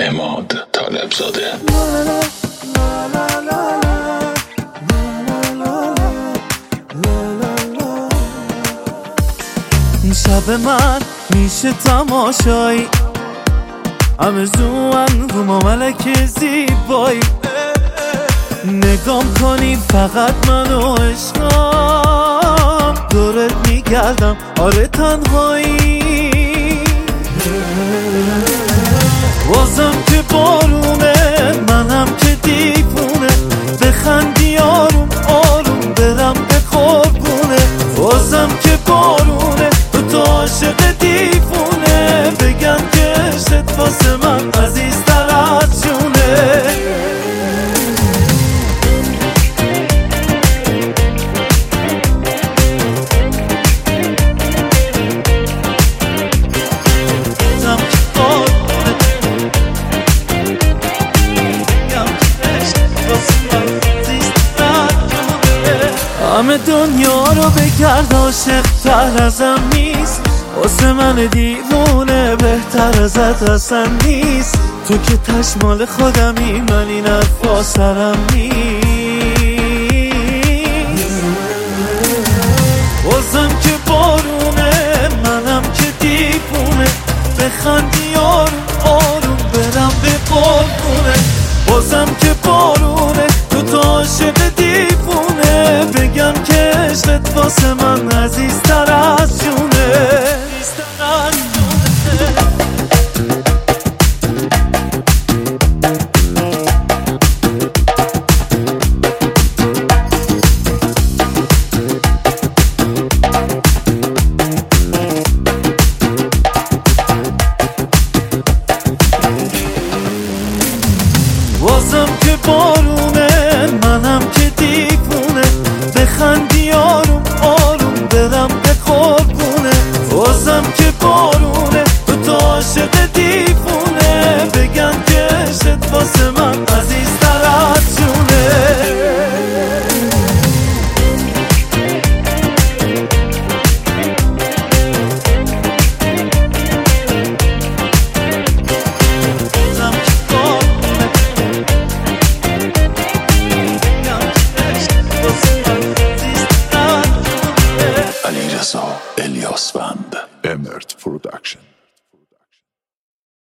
عماد طالبزاده. شب من میشه تماشایی، همه زوان رو ما ملک زیبایی، نگام کنی فقط منو عشقم، دورت میگردم آره تنهایی، بازم که بارونه منم که دیوونه، بخندی آروم آروم برم به قربونه، بازم که بارونه تو عاشق دیوونه، بگم که عشقت واسه من عزیزتر از جونه. همه دنیا رو بگرد عاشق تر ازم نیست، واسه من دیوونه بهتر ازت اصلا نیست، تو که تشمال خودمی من این حرفا سرم نیست، بازم که بارونه منم که دیوونه، بخندی آروم آروم برم به قربونه، بازم که بارونه تو عاشق دیوونه، بگم که عشقت واسه من عزیزتر از جونه. بازم که بارون